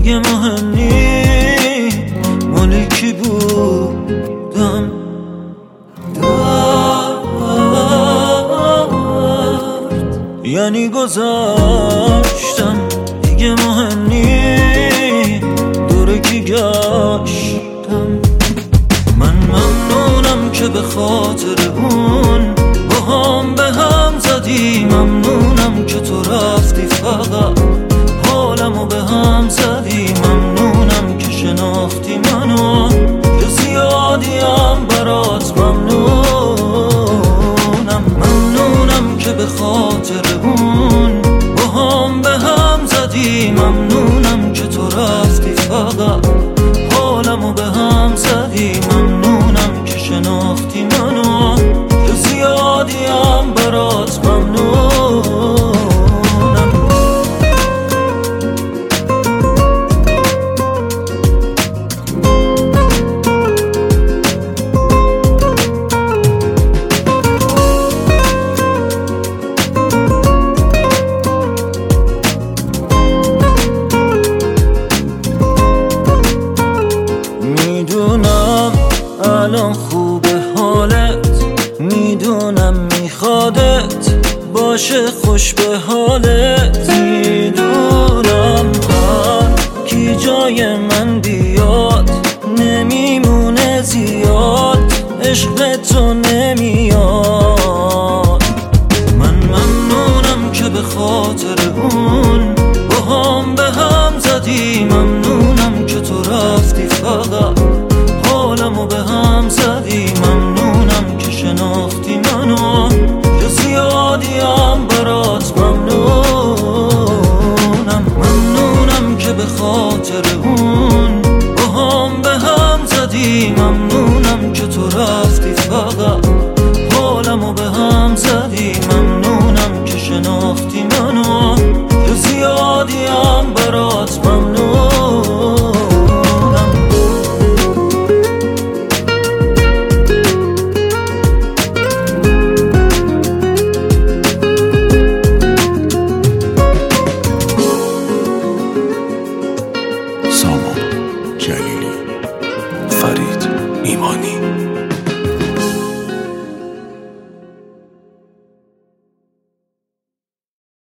دیگه مهم نی مال کی بودم. درد یعنی گذاشتم دیگه مهم نی دوره کی گشتم. من ممنونم که به خاطر اون با هم به هم زدی، ممنونم که تو رفتی فقط حالمو به هم زدی، ممنونم که شناختی منو که زیادیم برات ممنونم. ممنونم که به خاطر اون با هم به هم زدی، ممنونم که تو رفتی فقط حالمو به هم زدی، ممنونم که شناختی منو که زیادیم برات ممنونم. میدونم الان خوبه حالت، میدونم میخوادت باشه خوش به حالت، میدونم هر کی جای من بیاد نمیمونه زیاد، عشق تو نمیاد. من ممنونم که به خاطر اون با هم به هم زدی، ممنونم که تو رفتی فقط حالمو به هم زدی، ممنونم که شناختی منو که زیادیم برات ممنونم. ممنونم که به خاطر اون با هم به هم زدی، ممنونم که تو رفتی فقط حالمو به هم زدی، ممنونم که شناختی منو که زیادیم برات ممنونم. سامان جلیلی، فرید ایمانی.